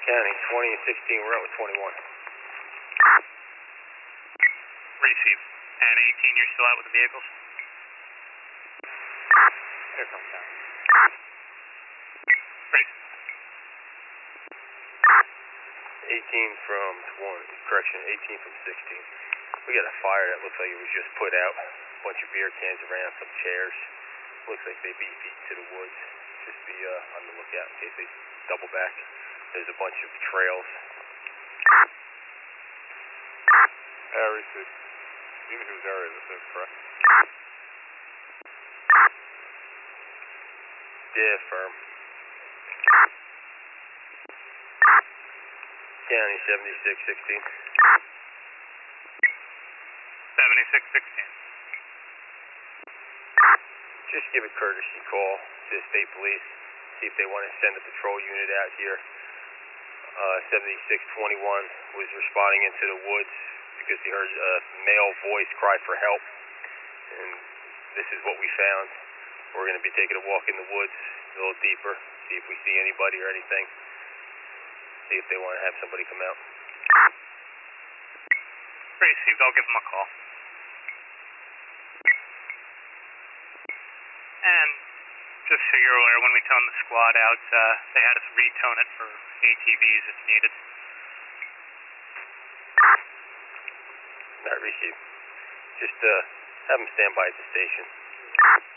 County, 20 and 16, we're out with 21. Receive. And 18, you're still out with the vehicles? Here comes County. Receive. 18 from 20, correction, 18 from 16. We got a fire that looks like it was just put out. A bunch of beer cans around, some chairs. Looks like they beat to the woods. Just be on the lookout in case they double back. There's a bunch of trails. Receive. Do you know whose area this is, correct? Yeah, firm. County, 7616. 7616. Just give a courtesy call to the state police. See if they want to send a patrol unit out here. 7621 was responding into the woods because he heard a male voice cry for help. And this is what we found. We're going to be taking a walk in the woods a little deeper, see if we see anybody or anything. See if they want to have somebody come out. Received. I'll give them a call. And just so you're aware, when we toned the squad out, they had us retone it for ATVs if needed. Not received. Just have them stand by at the station.